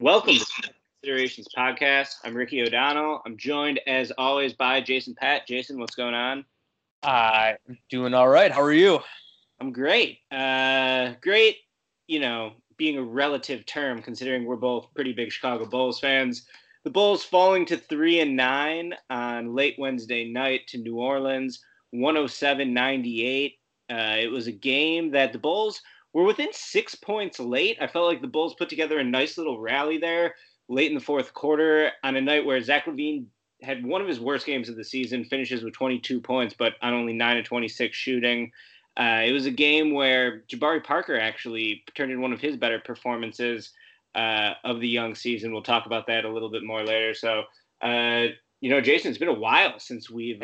Welcome to the Considerations Podcast. I'm Ricky O'Donnell. I'm joined, as always, by Jason Pat. Jason, what's going on? I'm doing all right. How are you? I'm great. Great, being a relative term, considering we're both pretty big Chicago Bulls fans. The Bulls falling to 3-9 on late Wednesday night to New Orleans, 107-98. It was a game that the Bulls were within 6 points late. I felt like the Bulls put together a nice little rally there late in the fourth quarter on a night where Zach LaVine had one of his worst games of the season, finishes with 22 points, but on only 9 of 26 shooting. It was a game where Jabari Parker actually turned in one of his better performances of the young season. We'll talk about that a little bit more later. So, Jason, it's been a while since we've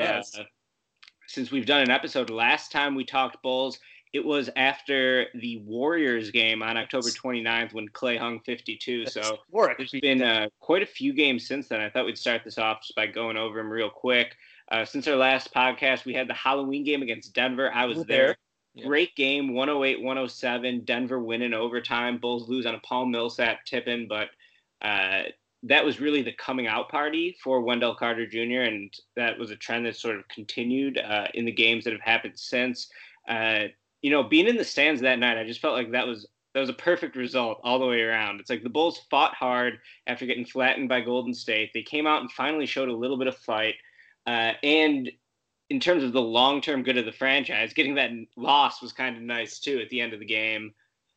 done an episode. Last time we talked Bulls, it was after the Warriors game on October 29th when Klay hung 52. So there's been quite a few games since then. I thought we'd start this off just by going over them real quick. Since our last podcast, we had the Halloween game against Denver. I was there. Yeah. Great game, 108-107. Denver win in overtime. Bulls lose on a Paul Millsap tip-in, but that was really the coming out party for Wendell Carter Jr., and that was a trend that sort of continued in the games that have happened since. Being in the stands that night, I just felt like that was a perfect result all the way around. It's like the Bulls fought hard after getting flattened by Golden State. They came out and finally showed a little bit of fight. And in terms of the long-term good of the franchise, getting that loss was kind of nice, too, at the end of the game,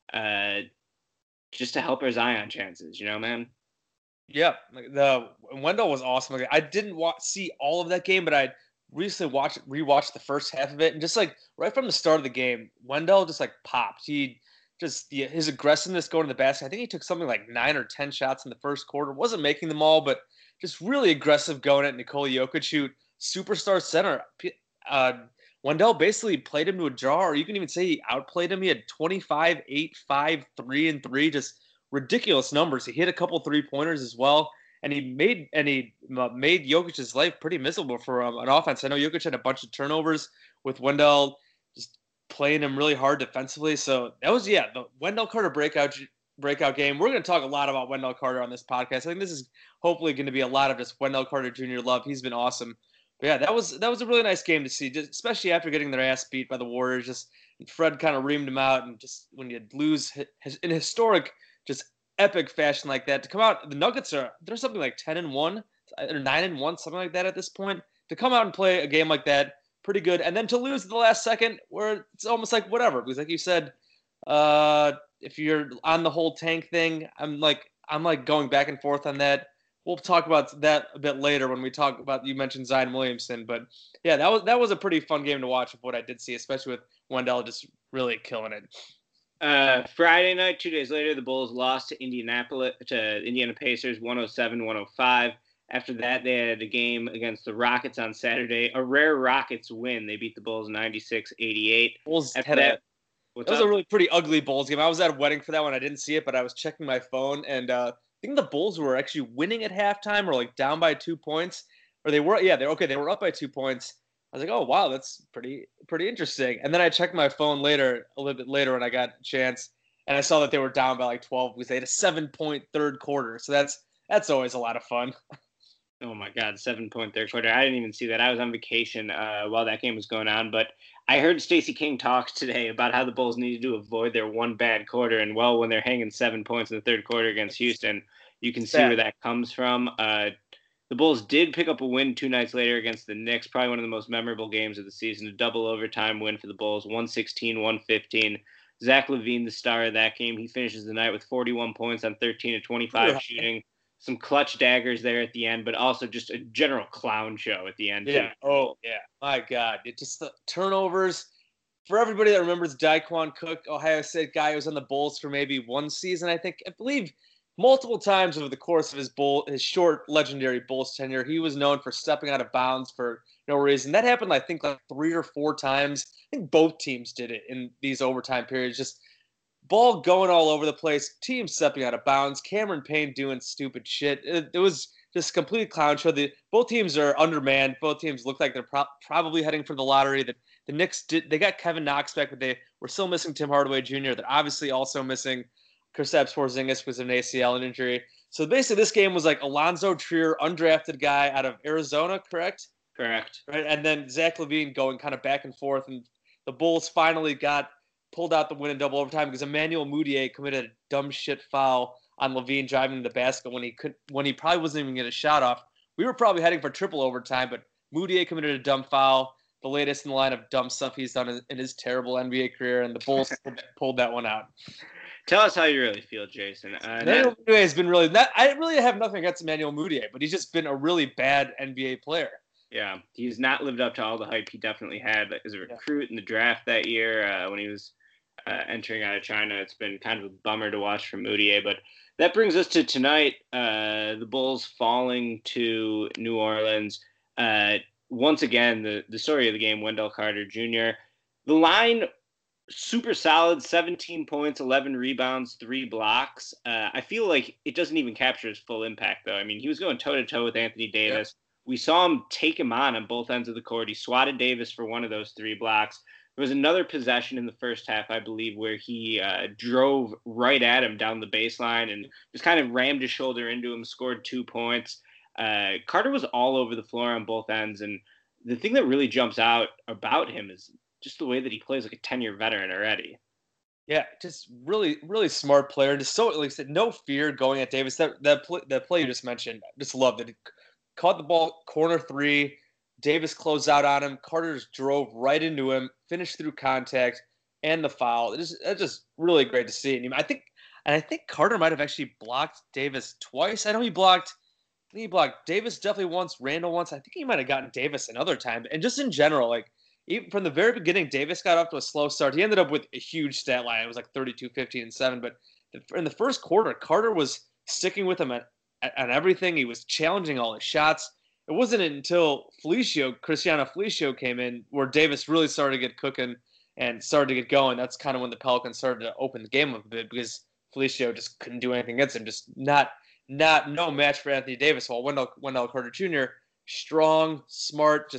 just to help our Zion chances, man? Yeah, the Wendell was awesome. I didn't see all of that game, but I recently rewatched the first half of it, and just like right from the start of the game, Wendell just like popped. His aggressiveness going to the basket. I think he took something like 9 or 10 shots in the first quarter. Wasn't making them all, but just really aggressive going at Nikola Jokic, who superstar center. Wendell basically played him to a draw, or you can even say he outplayed him. He had 25, 8, 5, 3, and 3, just ridiculous numbers. He hit a couple 3-pointers as well, and he made Jokic's life pretty miserable for an offense. I know Jokic had a bunch of turnovers with Wendell just playing him really hard defensively. So that was the Wendell Carter breakout game. We're going to talk a lot about Wendell Carter on this podcast. I think this is hopefully going to be a lot of just Wendell Carter Jr. love. He's been awesome. But yeah, that was a really nice game to see, just especially after getting their ass beat by the Warriors. Just Fred kind of reamed him out, and just when you lose in a historic, just epic fashion like that, to come out, the Nuggets they're something like 10-1 or 9-1, something like that at this point. To come out and play a game like that, pretty good, and then to lose at the last second, where it's almost like whatever, because like you said, if you're on the whole tank thing, I'm like going back and forth on that. We'll talk about that a bit later when we talk about, you mentioned Zion Williamson, but yeah, that was a pretty fun game to watch of what I did see, especially with Wendell just really killing it. Friday night, 2 days later, the Bulls lost to Indiana Pacers 107-105. After that, they had a game against the Rockets on Saturday, a rare Rockets win. They beat the Bulls 96-88. Bulls had that was a really pretty ugly Bulls game. I was at a wedding for that one. I didn't see it, but I was checking my phone, and I think the Bulls were actually winning at halftime, or like down by 2 points, or they were up by 2 points. I was like, oh wow, that's pretty interesting. And then I checked my phone a little bit later when I got a chance, and I saw that they were down by like 12 because they had a 7-point third quarter. So that's always a lot of fun. Oh my God, 7-point third quarter. I didn't even see that. I was on vacation while that game was going on, but I heard Stacey King talk today about how the Bulls needed to avoid their one bad quarter. And well, when they're hanging 7 points in the third quarter against Houston, you can see where that comes from. The Bulls did pick up a win 2 nights later against the Knicks, probably one of the most memorable games of the season, a double overtime win for the Bulls, 116-115. Zach LaVine, the star of that game, he finishes the night with 41 points on 13 of 25 shooting. Some clutch daggers there at the end, but also just a general clown show at the end. Yeah. Too. Oh, yeah. My God. It just the turnovers. For everybody that remembers Daquan Cook, Ohio State guy who was on the Bulls for maybe one season, I believe multiple times over the course of his short legendary Bulls tenure, he was known for stepping out of bounds for no reason. That happened, I think, like 3 or 4 times. I think both teams did it in these overtime periods. Just ball going all over the place, team stepping out of bounds, Cameron Payne doing stupid shit. It was just a complete clown show. Both teams are undermanned. Both teams look like they're probably heading for the lottery. The Knicks they got Kevin Knox back, but they were still missing Tim Hardaway Jr. They're obviously also missing Kristaps Porzingis was an ACL injury. So basically, this game was like Alonzo Trier, undrafted guy out of Arizona, correct? Correct. Right, and then Zach LaVine going kind of back and forth, and the Bulls finally got pulled out the win in double overtime because Emmanuel Mudiay committed a dumb shit foul on LaVine driving to the basket when he probably wasn't even getting a shot off. We were probably heading for triple overtime, but Mudiay committed a dumb foul, the latest in the line of dumb stuff he's done in his terrible NBA career, and the Bulls pulled that one out. Tell us how you really feel, Jason. Emmanuel Mudiay has been really – I really have nothing against Emmanuel Mudiay, but he's just been a really bad NBA player. Yeah, he's not lived up to all the hype he definitely had as a recruit in the draft that year when he was entering out of China. It's been kind of a bummer to watch from Mudiay, but that brings us to tonight. The Bulls falling to New Orleans. Once again, the story of the game, Wendell Carter Jr. The line, super solid, 17 points, 11 rebounds, 3 blocks. I feel like it doesn't even capture his full impact, though. I mean, he was going toe-to-toe with Anthony Davis. Yep. We saw him take him on both ends of the court. He swatted Davis for one of those 3 blocks. There was another possession in the first half, I believe, where he drove right at him down the baseline and just kind of rammed his shoulder into him, scored 2 points. Carter was all over the floor on both ends. And the thing that really jumps out about him is just the way that he plays like a 10-year veteran already. Yeah, just really, really smart player. Just so, like I said, no fear going at Davis. That play you just mentioned, I just loved it. Caught the ball, corner 3. Davis closed out on him. Carter just drove right into him, finished through contact and the foul. It's just really great to see. And I think Carter might have actually blocked Davis twice. I think he blocked Davis definitely once, Randall once. I think he might have gotten Davis another time. And just in general, like even from the very beginning, Davis got off to a slow start. He ended up with a huge stat line. It was like 32, 15, and 7. But in the first quarter, Carter was sticking with him on everything. He was challenging all his shots. It wasn't until Cristiano Felicio came in where Davis really started to get cooking and started to get going. That's kind of when the Pelicans started to open the game up a bit because Felicio just couldn't do anything against him. Just no match for Anthony Davis. While Wendell Carter Jr., strong, smart,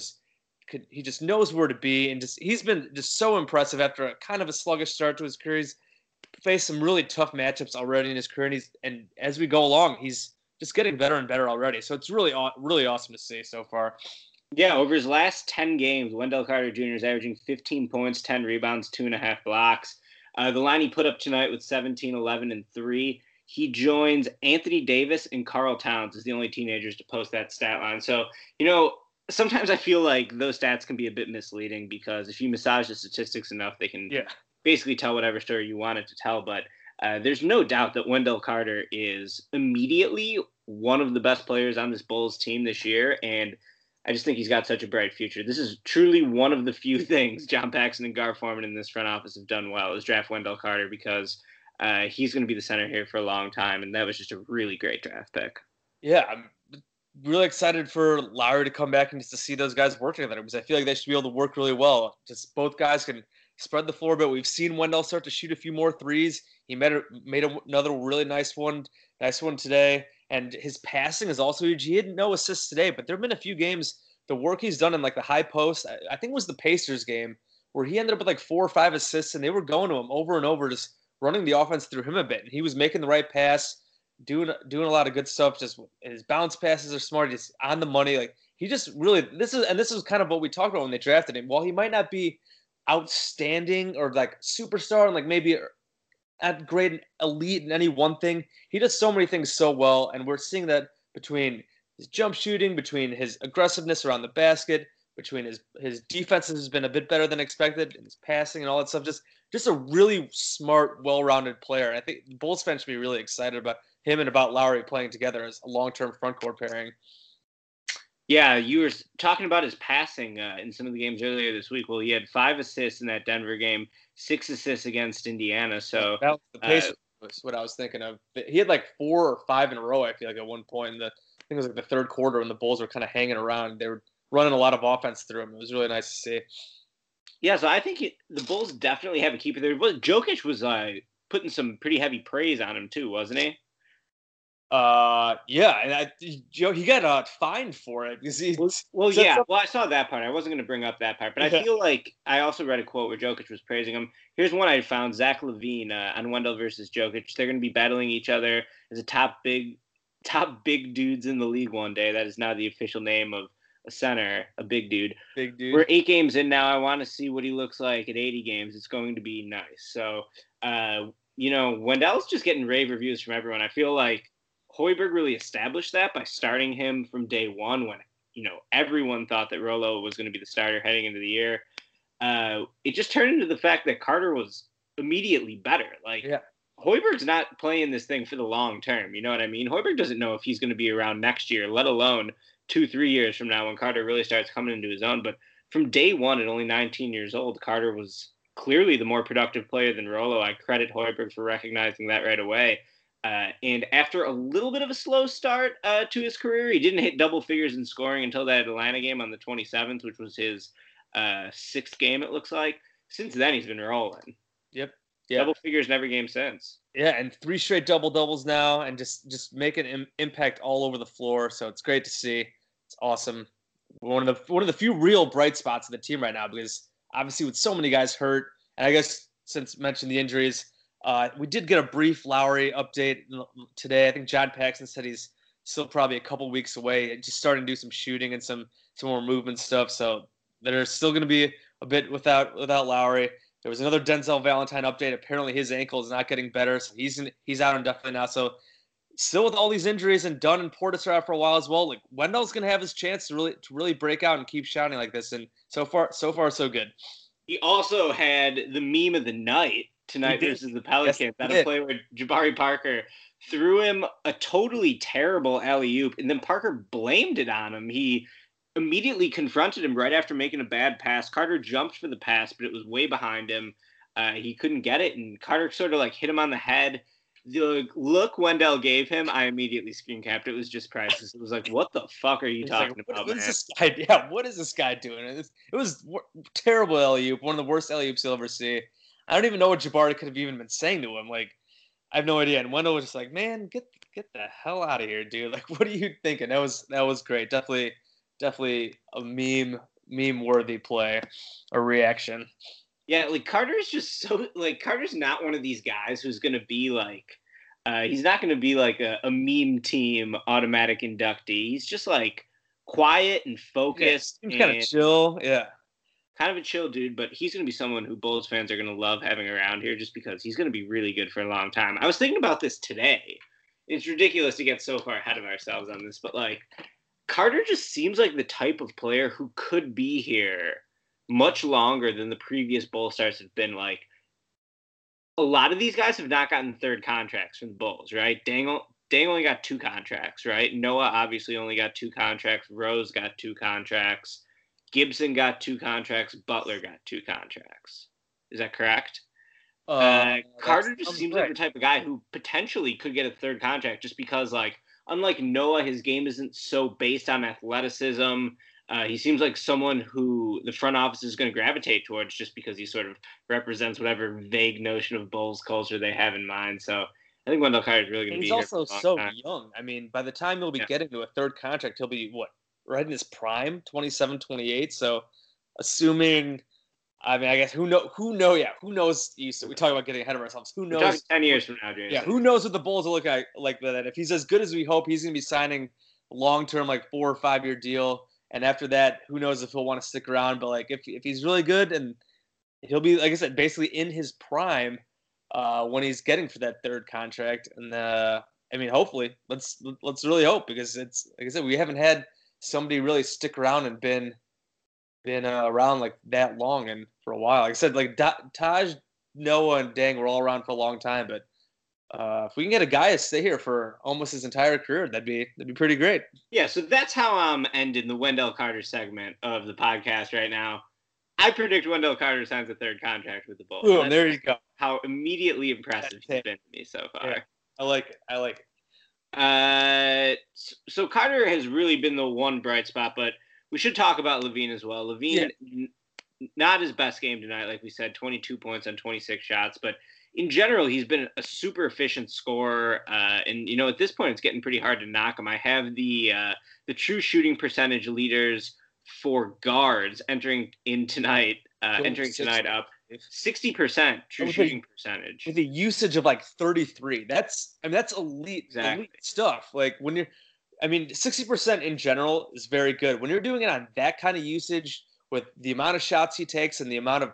he just knows where to be, and he's been just so impressive after a kind of a sluggish start to his career. He's faced some really tough matchups already in his career, and as we go along, he's just getting better and better already. So it's really, really awesome to see so far. Yeah, over his last 10 games, Wendell Carter Jr. is averaging 15 points, 10 rebounds, 2.5 blocks. The line he put up tonight with 17, 11, and 3. He joins Anthony Davis and Karl Towns as the only teenagers to post that stat line. So, sometimes I feel like those stats can be a bit misleading because if you massage the statistics enough, they can basically tell whatever story you want it to tell. But there's no doubt that Wendell Carter is immediately one of the best players on this Bulls team this year, and I just think he's got such a bright future. This is truly one of the few things John Paxson and Gar Forman in this front office have done well is draft Wendell Carter because he's going to be the center here for a long time, and that was just a really great draft pick. Yeah, I'm really excited for Lowry to come back and just to see those guys work together because I feel like they should be able to work really well. Just both guys can spread the floor a bit. We've seen Wendell start to shoot a few more threes. He made another really nice one today. And his passing is also huge. He had no assists today, but there have been a few games, the work he's done in like the high post, I think it was the Pacers game, where he ended up with like 4 or 5 assists, and they were going to him over and over, just running the offense through him a bit. And he was making the right pass, doing a lot of good stuff. Just his bounce passes are smart. He's on the money. Like he just really this is kind of what we talked about when they drafted him. While he might not be outstanding or like superstar and like maybe at great elite in any one thing, he does so many things so well, and we're seeing that between his jump shooting, between his aggressiveness around the basket, between his defense has been a bit better than expected, and his passing and all that stuff. Just a really smart, well-rounded player. And I think Bulls fans should be really excited about him and about Lowry playing together as a long-term front court pairing. Yeah, you were talking about his passing in some of the games earlier this week. Well, he had 5 assists in that Denver game, 6 assists against Indiana. So that was the Pacers was what I was thinking of. He had like 4 or 5 in a row, I feel like, at one point. I think it was like the third quarter when the Bulls were kind of hanging around. They were running a lot of offense through him. It was really nice to see. Yeah, so I think the Bulls definitely have a keeper there. Jokic was putting some pretty heavy praise on him too, wasn't he? Yeah, and he got fined for it because he Well, said yeah. something. Well, I saw that part. I wasn't going to bring up that part, but I Yeah. feel like I also read a quote where Jokic was praising him. Here's one I found: Zach LaVine on Wendell versus Jokic. They're going to be battling each other as a top big dudes in the league one day. That is now the official name of a center, a big dude. Big We're dude. 8 games in now. I want to see what he looks like at 80 games. It's going to be nice. So, Wendell's just getting rave reviews from everyone. I feel like Hoiberg really established that by starting him from day one when, everyone thought that Rolo was going to be the starter heading into the year. It just turned into the fact that Carter was immediately better. Like, Yeah. Hoiberg's not playing this thing for the long term. You know what I mean? Hoiberg doesn't know if he's going to be around next year, let alone 2-3 years from now when Carter really starts coming into his own. But from day one, at only 19 years old, Carter was clearly the more productive player than Rolo. I credit Hoiberg for recognizing that right away. And after a little bit of a slow start to his career, he didn't hit double figures in scoring until that Atlanta game on the 27th, which was his sixth game, it looks like. Since then, he's been rolling. Yep. Yeah. Double figures in every game since. Yeah, and 3 straight double doubles now, and just make an impact all over the floor. So it's great to see. It's awesome. One of the few real bright spots of the team right now, because obviously with so many guys hurt, and I guess since mentioned the injuries, we did get a brief Lowry update today. I think John Paxson said he's still probably a couple weeks away, just starting to do some shooting and some more movement stuff. So they're still going to be a bit without Lowry. There was another Denzel Valentine update. Apparently his ankle is not getting better, so he's out indefinitely now. So still with all these injuries, and Dunn and Portis are out for a while as well. Like, Wendell's going to have his chance to really break out and keep shining like this. And so far so good. He also had the meme of the night tonight versus the Pelicans. That a play where Jabari Parker threw him a totally terrible alley-oop, and then Parker blamed it on him. He immediately confronted him right after making a bad pass. Carter jumped for the pass, but it was way behind him. He couldn't get it, and Carter sort of like hit him on the head. The look Wendell gave him, I immediately screen capped. It was just priceless. It was like, what the fuck are you talking about, what man? Is this guy, yeah, what is this guy doing? It was terrible alley-oop, one of the worst alley-oops you'll ever see. I don't even know what Jabari could have even been saying to him. Like, I have no idea. And Wendell was just like, man, get the hell out of here, dude. Like, what are you thinking? That was great. Definitely a meme worthy play or reaction. Yeah, like Carter's just so like Carter's not one of these guys who's gonna be like he's not gonna be like a meme team automatic inductee. He's just like quiet and focused. Yeah, kind of chill. Yeah. Kind of a chill dude, but he's going to be someone who Bulls fans are going to love having around here just because he's going to be really good for a long time. I was thinking about this today. It's ridiculous to get so far ahead of ourselves on this, but like Carter just seems like the type of player who could be here much longer than the previous Bull stars have been. Like a lot of these guys have not gotten third contracts from the Bulls, right? Dang only got 2 contracts, right? Noah obviously only got 2 contracts. Rose got 2 contracts. Gibson got 2 contracts. Butler got 2 contracts. Is that correct? Carter just seems like the type of guy who potentially could get a third contract just because, like, unlike Noah, his game isn't so based on athleticism. He seems like someone who the front office is going to gravitate towards just because he sort of represents whatever vague notion of Bulls culture they have in mind. So I think Wendell Carter is really going to be here. He's also so young. I mean, by the time he'll be getting to a third contract, he'll be what? Right in his prime, 27, 28. So assuming, I mean, I guess who knows? So we talk about getting ahead of ourselves. Who knows? We're talking 10 years from now, James. Yeah, who knows what the Bulls will look like that. If he's as good as we hope, he's going to be signing long-term, like 4 or 5 year deal. And after that, who knows if he'll want to stick around. But like if he's really good, and he'll be, like I said, basically in his prime when he's getting for that third contract. And I mean, hopefully, let's really hope, because it's, like I said, we haven't had somebody really stick around and been around like that long and for a while. Like I said, like Taj, Noah, and Dang were all around for a long time, but if we can get a guy to stay here for almost his entire career, that'd be pretty great. Yeah, so that's how I'm ending the Wendell Carter segment of the podcast right now. I predict Wendell Carter signs a third contract with the Bulls. Boom, there you go. How immediately impressive he's been to me so far. Yeah, I like it. So Carter has really been the one bright spot, but we should talk about LaVine as well. LaVine, not his best game tonight, like we said, 22 points on 26 shots, but in general, he's been a super efficient scorer. And at this point, it's getting pretty hard to knock him. I have the true shooting percentage leaders for guards entering tonight up 60% true shooting percentage with a usage of like 33. That's elite, exactly. Elite stuff. Like when you're, 60% in general is very good. When you're doing it on that kind of usage with the amount of shots he takes and the amount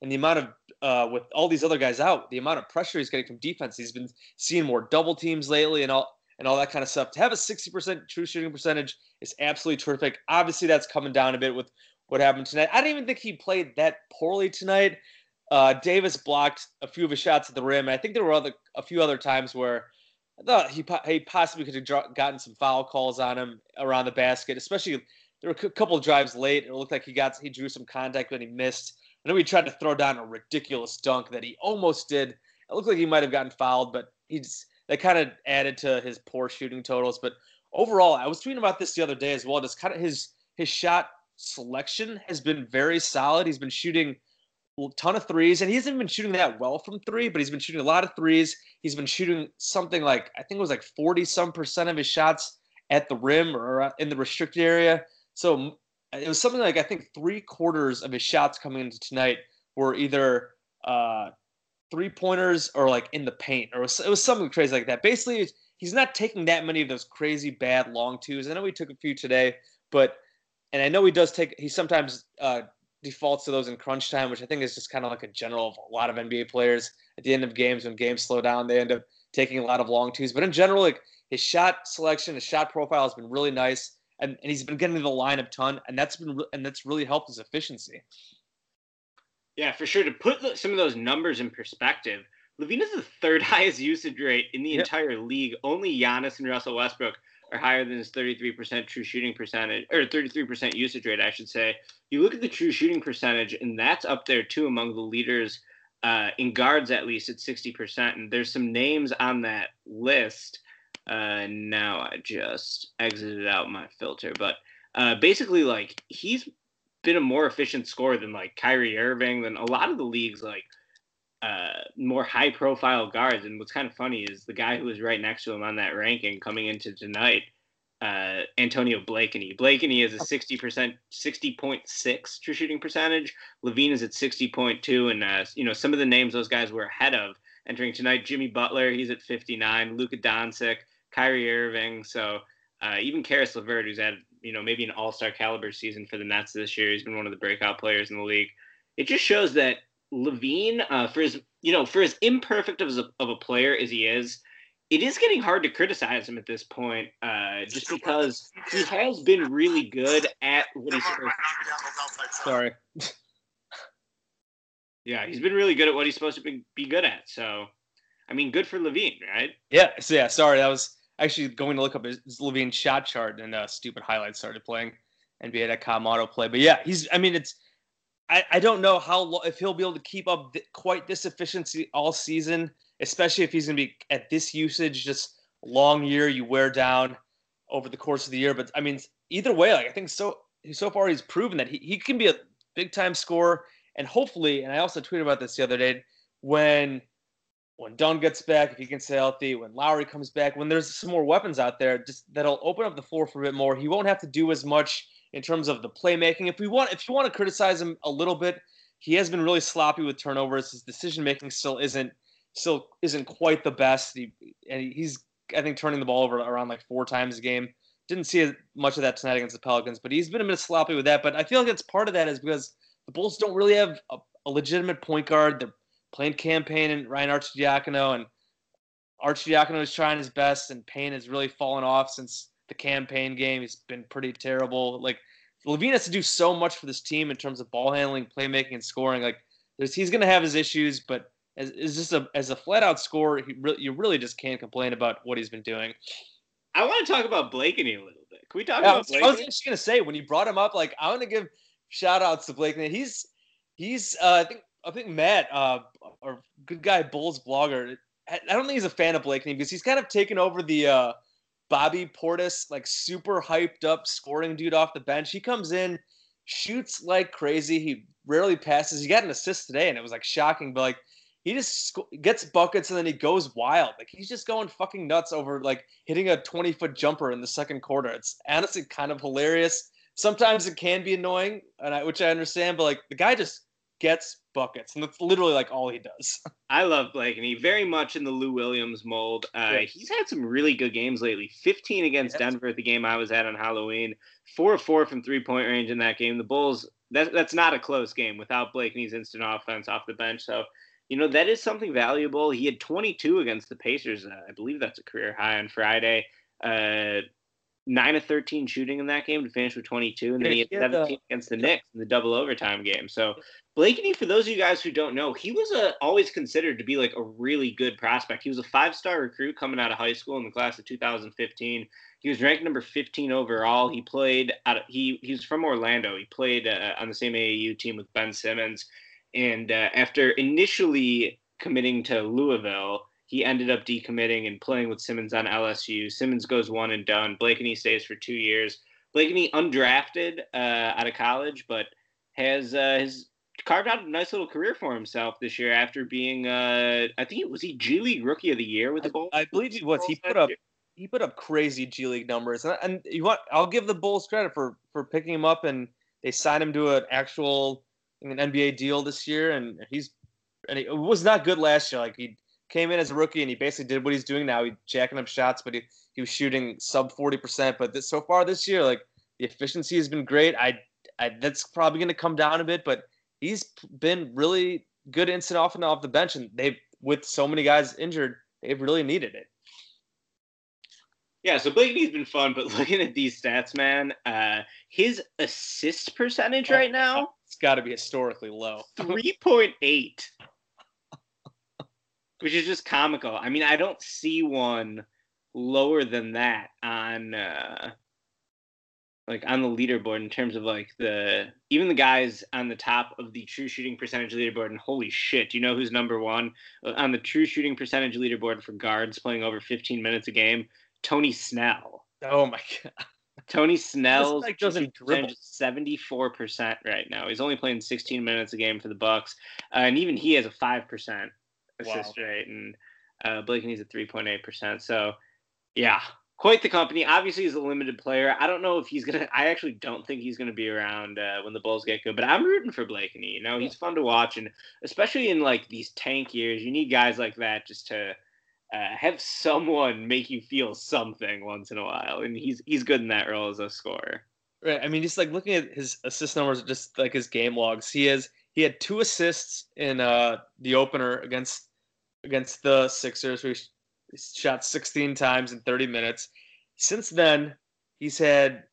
of with all these other guys out, the amount of pressure he's getting from defense, he's been seeing more double teams lately and all that kind of stuff. To have a 60% true shooting percentage is absolutely terrific. Obviously, that's coming down a bit with what happened tonight. I didn't even think he played that poorly tonight. Davis blocked a few of his shots at the rim. And I think there were a few other times where I thought he possibly could have gotten some foul calls on him around the basket, especially there were a couple of drives late. It looked like he drew some contact when he missed. I know he tried to throw down a ridiculous dunk that he almost did. It looked like he might have gotten fouled, but that kind of added to his poor shooting totals. But overall, I was tweeting about this the other day as well. Just kind of his shot selection has been very solid. He's been shooting a ton of threes, and he hasn't been shooting that well from three, but he's been shooting a lot of threes. He's been shooting something like, I think it was like 40% of his shots at the rim or in the restricted area. So it was something like, I think 3/4 of his shots coming into tonight were either 3-pointers or like in the paint, or it was something crazy like that. Basically, he's not taking that many of those crazy bad long twos. I know he took a few today, and I know he sometimes defaults to those in crunch time, which I think is just kind of like a general of a lot of NBA players. At the end of games, when games slow down, they end up taking a lot of long twos. But in general, like his shot selection, his shot profile has been really nice, and he's been getting to the line a ton, and that's really helped his efficiency. Yeah, for sure. To put some of those numbers in perspective, LaVine is the third highest usage rate in the entire league. Only Giannis and Russell Westbrook are higher than his 33% true shooting percentage, or 33% usage rate, I should say. You look at the true shooting percentage, and that's up there too among the leaders in guards, at least at 60%. And there's some names on that list. Now I just exited out my filter, but basically, like, he's been a more efficient scorer than like Kyrie Irving, than a lot of the league's like more high profile guards. And what's kind of funny is the guy who was right next to him on that ranking coming into tonight, Antonio Blakeney. Blakeney is a 60.6 true shooting percentage. LaVine is at 60.2. And, some of the names those guys were ahead of entering tonight, Jimmy Butler, he's at 59, Luka Doncic, Kyrie Irving. So even Karis LeVert, who's had, maybe an all-star caliber season for the Nets this year. He's been one of the breakout players in the league. It just shows that LaVine, for as imperfect of a player as he is, it is getting hard to criticize him at this point, just because he has been really good at what he's supposed to. Sorry. Yeah, he's been really good at what he's supposed to be good at. So, good for LaVine, right? Yeah. So yeah, sorry, that was actually going to look up his LaVine shot chart, and stupid highlights started playing NBA.com autoplay. But yeah, I don't know if he'll be able to keep up quite this efficiency all season, especially if he's going to be at this usage. Just a long year, you wear down over the course of the year. But either way, like I think so far he's proven that he can be a big time scorer, and hopefully, and I also tweeted about this the other day, when Dunn gets back, if he can stay healthy, when Lowry comes back, when there's some more weapons out there, just that'll open up the floor for a bit more. He won't have to do as much in terms of the playmaking. If you want to criticize him a little bit, he has been really sloppy with turnovers. His decision making still isn't quite the best. He's I think turning the ball over around like 4 times a game. Didn't see much of that tonight against the Pelicans, but he's been a bit sloppy with that. But I feel like it's part of that is because the Bulls don't really have a legitimate point guard. They're playing Cam Payne and Ryan Arcidiacono, and Arcidiacono is trying his best, and Payne has really fallen off since the Cam Payne game. He's been pretty terrible. Like, LaVine has to do so much for this team in terms of ball handling, playmaking, and scoring. Like, he's going to have his issues, but as a flat-out scorer, you really just can't complain about what he's been doing. I want to talk about Blakeney a little bit. Can we talk about Blakeney? I was just going to say, when you brought him up, like, I want to give shout-outs to Blakeney. He's I think Matt, our good guy Bulls blogger, I don't think he's a fan of Blakeney because he's kind of taken over the Bobby Portis, like, super hyped up scoring dude off the bench. He comes in, shoots like crazy. He rarely passes. He got an assist today, and it was like shocking. But like, he just gets buckets and then he goes wild. Like he's just going fucking nuts over like hitting a 20-foot jumper in the second quarter. It's honestly kind of hilarious. Sometimes it can be annoying, which I understand, but like the guy just gets buckets, and that's literally like all he does. I love Blakeney, very much in the Lou Williams mold. He's had some really good games lately. 15 against Denver at the game I was at on Halloween. 4 of 4 from three-point range in that game. The Bulls, that's not a close game without Blakeney's instant offense off the bench. So, that is something valuable. He had 22 against the Pacers. I believe that's a career high on Friday. 9 of 13 shooting in that game to finish with 22, and then he had 17 against the Knicks in the double overtime game. So Blakeney, for those of you guys who don't know, he was always considered to be like a really good prospect. He was a 5-star recruit coming out of high school in the class of 2015. He was ranked number 15 overall. He played he was from Orlando. He played on the same AAU team with Ben Simmons, and after initially committing to Louisville, he ended up decommitting and playing with Simmons on LSU. Simmons goes one and done. Blakeney stays for 2 years. Blakeney undrafted out of college, but has carved out a nice little career for himself this year after being, I think was he G League Rookie of the Year with the Bulls? I believe he was. He put up crazy G League numbers, and I'll give the Bulls credit for picking him up, and they signed him to an actual NBA deal this year, and he was not good last year. Like he came in as a rookie and he basically did what he's doing now. He's jacking up shots, but he was shooting sub 40%. But so far this year, like the efficiency has been great. That's probably going to come down a bit, but he's been really good instant off the bench, and with so many guys injured, they've really needed it. Yeah, so Blakeney's been fun, but looking at these stats, man, his assist percentage right now, it's got to be historically low. 3.8. Which is just comical. I mean, I don't see one lower than that on on the leaderboard in terms of like even the guys on the top of the true shooting percentage leaderboard. And holy shit, do you know who's number one on the true shooting percentage leaderboard for guards playing over 15 minutes a game? Tony Snell. Oh my god. Tony Snell's doesn't dribble. 74% right now. He's only playing 16 minutes a game for the Bucks, and even he has a 5% assist rate, and Blakeney's at 3.8%. So, yeah, quite the company. Obviously, he's a limited player. I don't know if he's gonna. I actually don't think he's gonna be around when the Bulls get good. But I'm rooting for Blakeney. He's fun to watch, and especially in like these tank years, you need guys like that just to have someone make you feel something once in a while, and he's good in that role as a scorer. Right. I mean, just like looking at his assist numbers, just like his game logs, he had 2 assists in the opener against the Sixers, where he shot 16 times in 30 minutes. Since then, he's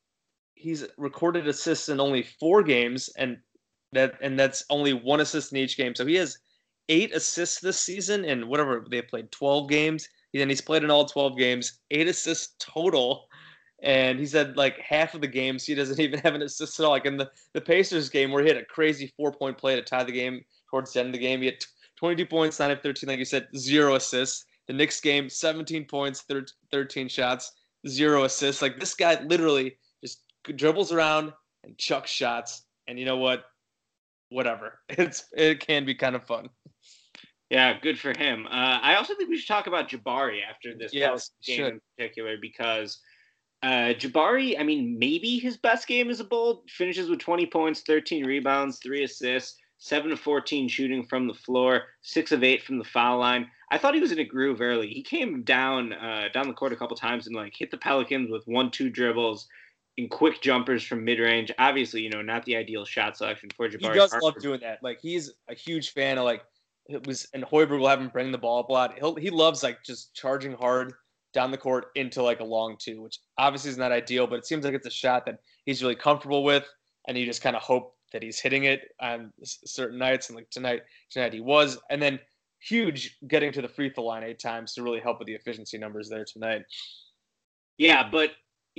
recorded assists in only 4 games, and that's only 1 assist in each game. So he has 8 assists this season in whatever they played 12 games. And he's played in all 12 games, 8 assists total. And he said like half of the games he doesn't even have an assist at all. Like in the Pacers game where he had a crazy 4-point play to tie the game towards the end of the game, he had 22 points, 9 of 13, like you said, 0 assists. The Knicks game, 17 points, 13 shots, 0 assists. Like this guy literally just dribbles around and chucks shots. And you know what? Whatever. It can be kind of fun. Yeah, good for him. I also think we should talk about Jabari after this game in particular, because Jabari, I mean, maybe his best game as a Bull, finishes with 20 points, 13 rebounds, 3 assists, 7 of 14 shooting from the floor, 6 of 8 from the foul line. I thought he was in a groove early. He came down the court a couple times and like hit the Pelicans with 1-2 dribbles and quick jumpers from mid-range. Obviously, not the ideal shot selection for Jabari. He does love doing that. Like he's a huge fan of like and Hoiberg will have him bring the ball up a lot. He loves like just charging hard down the court into like a long 2, which obviously is not ideal, but it seems like it's a shot that he's really comfortable with, and you just kind of hope that he's hitting it on certain nights. And like tonight he was, and then huge getting to the free throw line 8 times to really help with the efficiency numbers there tonight. Yeah, but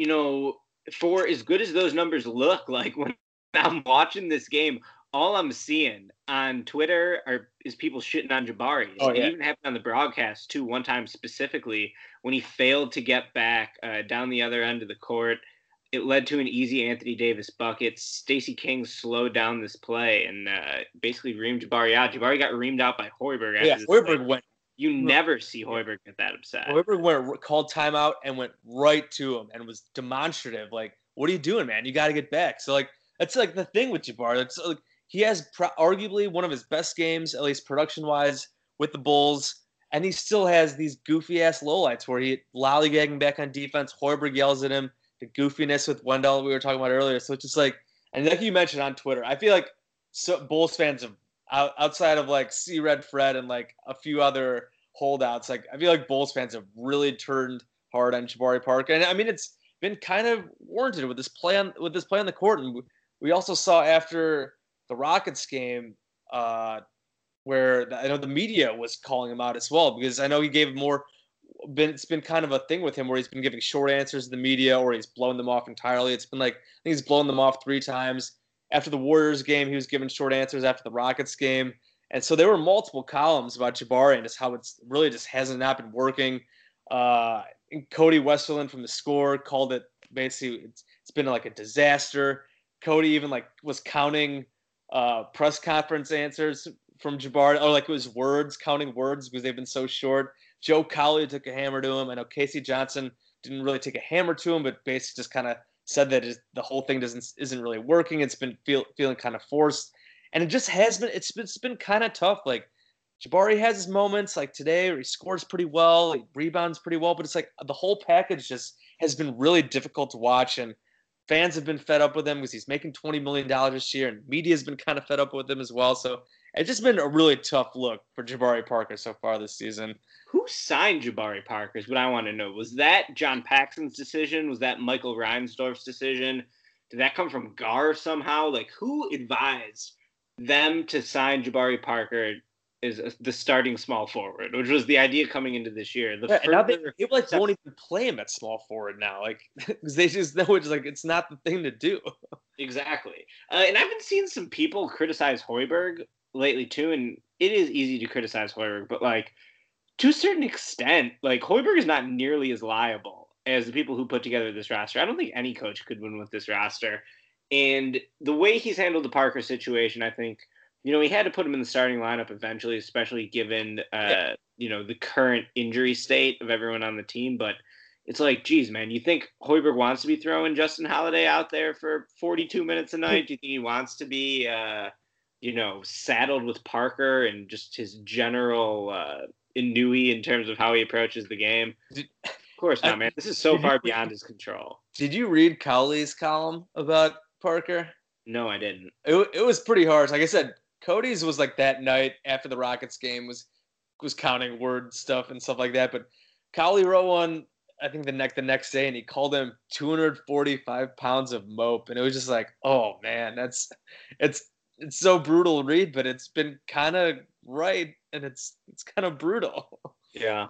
for as good as those numbers look, like when I'm watching this game, all I'm seeing on Twitter is people shitting on Jabari. It even happened on the broadcast, too, one time specifically when he failed to get back down the other end of the court. it led to an easy Anthony Davis bucket. Stacey King slowed down this play and basically reamed Jabari out. Jabari got reamed out by Hoiberg Yeah, after this Hoiberg play. went. You never see Hoiberg get that upset. Hoiberg called timeout and went right to him and was demonstrative. Like, what are you doing, man? You got to get back. So like that's like the thing with Jabari. It's like he has arguably one of his best games, at least production wise, with the Bulls. And he still has these goofy ass lowlights where he lollygagging back on defense. Hoiberg yells at him. The goofiness with Wendell we were talking about earlier. So it's just like, and like you mentioned on Twitter, I feel like Bulls fans have outside of like C Red Fred and like a few other holdouts, like I feel like Bulls fans have really turned hard on Jabari Parker, and I mean it's been kind of warranted with this play on the court. And we also saw after the Rockets game, where I know the media was calling him out as well, because I know he gave more. It's been kind of a thing with him where he's been giving short answers to the media, or he's blown them off entirely. It's been like I think he's blown them off 3 times. After the Warriors game, he was giving short answers. After the Rockets game, and so there were multiple columns about Jabari and just how it's really just hasn't not been working. Cody Westerland from The Score called it basically it's been like a disaster. Cody even like was counting press conference answers from Jabari, or like it was counting words because they've been so short. Joe Cowley took a hammer to him. I know Casey Johnson didn't really take a hammer to him, but basically just kind of said that the whole thing isn't really working. It's been feeling kind of forced. And it just has been. It's been kind of tough. Like Jabari has his moments, like today, where he scores pretty well, he rebounds pretty well, but it's like the whole package just has been really difficult to watch. And fans have been fed up with him because he's making $20 million this year, and media has been kind of fed up with him as well. So it's just been a really tough look for Jabari Parker so far this season. Who signed Jabari Parker is what I want to know. Was that John Paxson's decision? Was that Michael Reinsdorf's decision? Did that come from Gar somehow? Like, who advised them to sign Jabari Parker as the starting small forward, which was the idea coming into this year? And now people like won't even play him at small forward now, like because they just know it's like it's not the thing to do. Exactly. And I've been seeing some people criticize Hoiberg lately too, and it is easy to criticize Hoiberg, but like to a certain extent, like Hoiberg is not nearly as liable as the people who put together this roster. I don't think any coach could win with this roster. And the way he's handled the Parker situation, I think, he had to put him in the starting lineup eventually, especially given, the current injury state of everyone on the team. But it's like, geez, man, you think Hoiberg wants to be throwing Justin Holiday out there for 42 minutes a night? Do you think he wants to be, saddled with Parker and just his general ennui in terms of how he approaches the game? Of course not, man. This is so far beyond his control. Did you read Cowley's column about Parker? No, I didn't. It was pretty harsh. Like I said, Cody's was like that night after the Rockets game was counting word stuff and stuff like that. But Cowley wrote one, I think the next day, and he called him 245 pounds of mope, and it was just like, oh man, it's so brutal to read, but it's been kind of right, and it's kind of brutal. Yeah.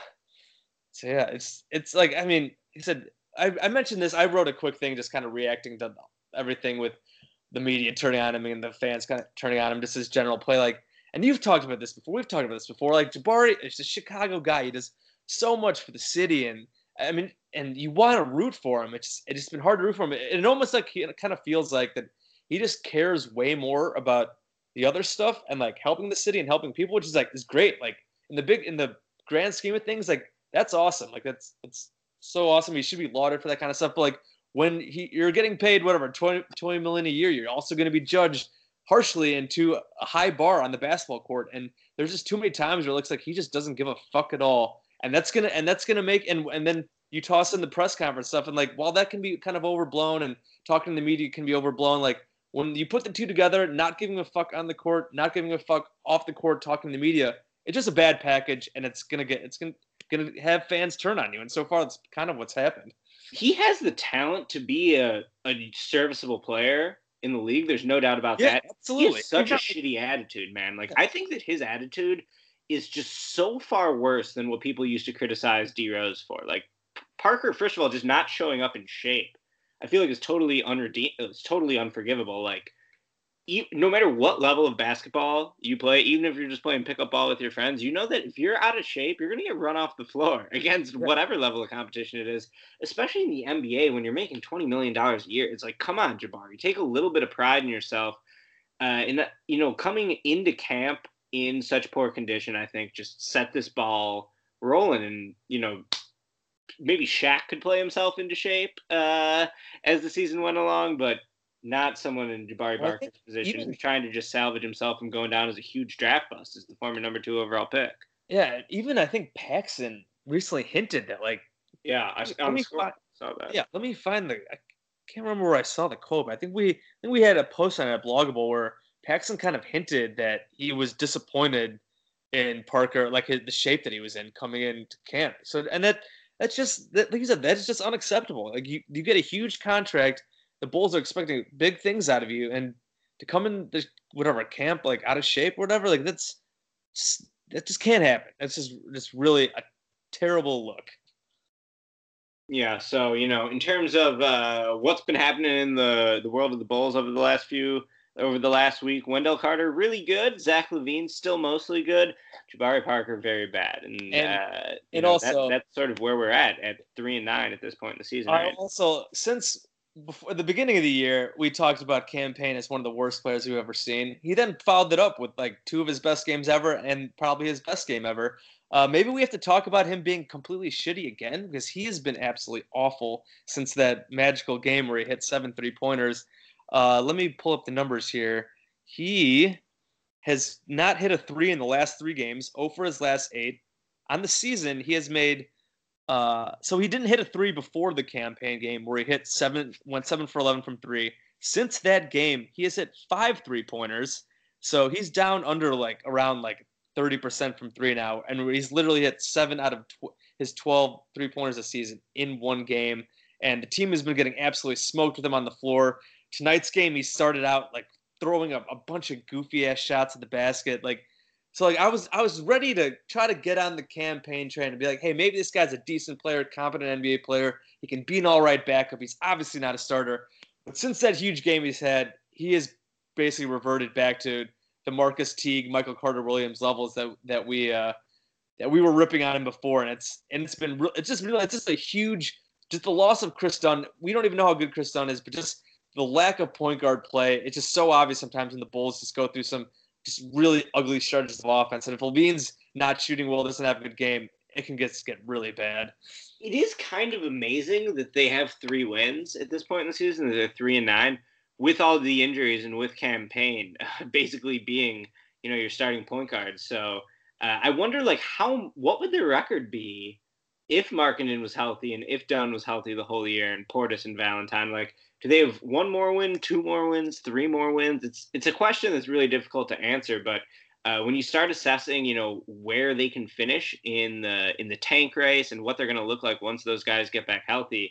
So yeah, it's like, I mean, he said, I mentioned this. I wrote a quick thing just kind of reacting to everything with the media turning on him and the fans kind of turning on him, just his general play. Like, and you've talked about this before. We've talked about this before. Like Jabari is a Chicago guy. He does so much for the city, and I mean, and you want to root for him. It's just been hard to root for him. It almost like it kind of feels like that he just cares way more about the other stuff and like helping the city and helping people, which is like is great. Like in the grand scheme of things, like that's awesome. Like that's so awesome. He should be lauded for that kind of stuff. But like when you're getting paid whatever 20 million a year, you're also going to be judged harshly into a high bar on the basketball court. And there's just too many times where it looks like he just doesn't give a fuck at all. And that's gonna make and then you toss in the press conference stuff, and like while that can be kind of overblown and talking to the media can be overblown, like when you put the two together, not giving a fuck on the court, not giving a fuck off the court, talking to the media, it's just a bad package, and it's gonna have fans turn on you. And so far, that's kind of what's happened. He has the talent to be a serviceable player in the league. There's no doubt about that. Absolutely. He has such a shitty attitude, man. Like I think that his attitude is just so far worse than what people used to criticize D Rose for. Like Parker, first of all, just not showing up in shape, I feel like it's totally unforgivable. Like no matter what level of basketball you play, even if you're just playing pickup ball with your friends, you know that if you're out of shape, you're going to get run off the floor against whatever level of competition it is, especially in the NBA when you're making $20 million a year. It's like, come on, Jabari, take a little bit of pride in yourself. In that, coming into camp in such poor condition, I think just set this ball rolling and, maybe Shaq could play himself into shape as the season went along, but not someone in Jabari Parker's position who's trying to just salvage himself from going down as a huge draft bust as the former number 2 overall pick. Yeah, even I think Paxson recently hinted that, like, I saw that. Yeah, let me find I can't remember where I saw the quote, but I think we had a post on it at Bloggable where Paxson kind of hinted that he was disappointed in Parker, like the shape that he was in coming into camp. So, and that's just like you said, that's just unacceptable. Like you get a huge contract, the Bulls are expecting big things out of you, and to come in this whatever camp like out of shape or whatever, like that just can't happen. That's just really a terrible look. Yeah, so in terms of what's been happening in the world of the Bulls over the last week, Wendell Carter really good, Zach LaVine still mostly good, Jabari Parker very bad, and also that's sort of where we're at 3-9 at this point in the season. Right? Also, since before the beginning of the year, we talked about Cam Payne as one of the worst players we've ever seen. He then followed it up with like 2 of his best games ever, and probably his best game ever. Maybe we have to talk about him being completely shitty again because he has been absolutely awful since that magical game where he hit 7 3-pointers. Let me pull up the numbers here. He has not hit a 3 in the last 3 games, 0 for his last 8. On the season, he has made so he didn't hit a 3 before the campaign game where he went 7 for 11 from 3. Since that game, he has hit 5 3-pointers. So he's down under around 30% from 3 now, and he's literally hit 7 out of his 12 3-pointers this season in one game. And the team has been getting absolutely smoked with him on the floor. Tonight's game, he started out throwing a bunch of goofy ass shots at the basket. I was ready to try to get on the campaign train and be like, hey, maybe this guy's a decent player, competent NBA player. He can be an all right backup. He's obviously not a starter. But since that huge game he's had, he has basically reverted back to the Marcus Teague, Michael Carter Williams levels that we were ripping on him before, and it's just a huge, just the loss of Chris Dunn. We don't even know how good Chris Dunn is, but just the lack of point guard play. It's just so obvious sometimes when the Bulls just go through some just really ugly stretches of offense, and if LaVine's not shooting well, doesn't have a good game, it can get really bad. It is kind of amazing that they have 3 wins at this point in the season. They're 3-9. With all the injuries and with Cam Payne basically being, your starting point guard. So I wonder, what would their record be if Markkanen was healthy and if Dunn was healthy the whole year and Portis and Valentine? Do they have 1 more win, 2 more wins, 3 more wins? It's a question that's really difficult to answer. But when you start assessing, where they can finish in the tank race and what they're going to look like once those guys get back healthy,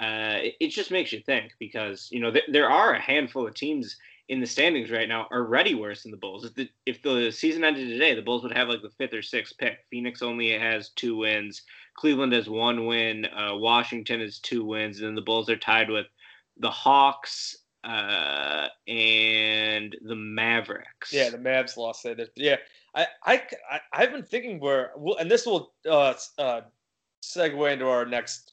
it just makes you think because, there are a handful of teams in the standings right now already worse than the Bulls. If the season ended today, the Bulls would have the 5th or 6th pick. Phoenix only has 2 wins. Cleveland has 1 win. Washington has 2 wins. And then the Bulls are tied with the Hawks and the Mavericks. Yeah, the Mavs lost it. Yeah, I've been thinking and this will segue into our next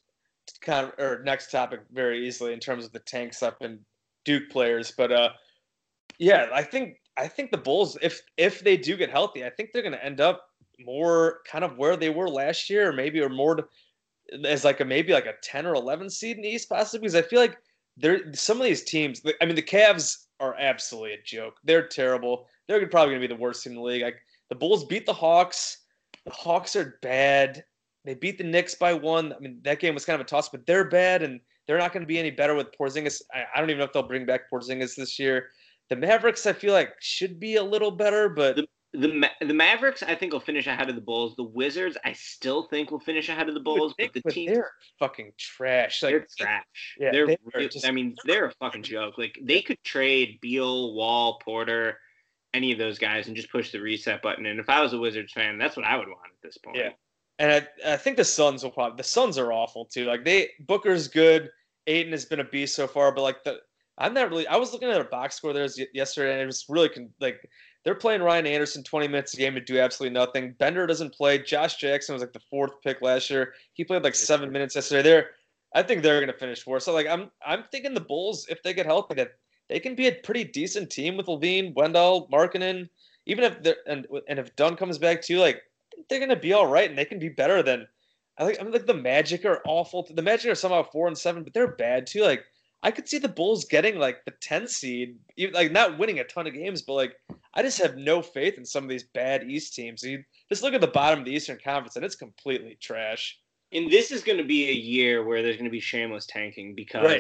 topic very easily in terms of the tank stuff and Duke players. But yeah, I think the Bulls, if they do get healthy, I think they're going to end up more kind of where they were last year, or more as maybe a 10 or 11 seed in the East, possibly. Because I feel like some of these teams. I mean, the Cavs are absolutely a joke. They're terrible. They're probably going to be the worst team in the league. The Bulls beat the Hawks. The Hawks are bad. They beat the Knicks by 1. I mean, that game was kind of a toss, but they're bad, and they're not going to be any better with Porzingis. I don't even know if they'll bring back Porzingis this year. The Mavericks, I feel like, should be a little better, but the Mavericks, I think, will finish ahead of the Bulls. The Wizards, I still think, will finish ahead of the Bulls. But they're fucking trash. They're trash. Yeah, they're a fucking joke. They could trade Beal, Wall, Porter, any of those guys, and just push the reset button. And if I was a Wizards fan, that's what I would want at this point. Yeah. And I think the Suns the Suns are awful too. Booker's good. Ayton has been a beast so far, but I'm not really. I was looking at a box score there yesterday, and it was really like they're playing Ryan Anderson 20 minutes a game to do absolutely nothing. Bender doesn't play. Josh Jackson was like the 4th pick last year. He played like 7 minutes yesterday. I think they're going to finish 4th. So like I'm thinking the Bulls, if they get healthy, that they can be a pretty decent team with LaVine, Wendell, Markkanen. Even if they're and if Dunn comes back too, like I think they're going to be all right, and they can be better than. I'm like the Magic are awful. The Magic are somehow 4-7, but they're bad too. Like I could see the Bulls getting like the 10 seed, even, like not winning a ton of games, but like I just have no faith in some of these bad East teams. You just look at the bottom of the Eastern Conference, and it's completely trash. And this is going to be a year where there's going to be shameless tanking Right,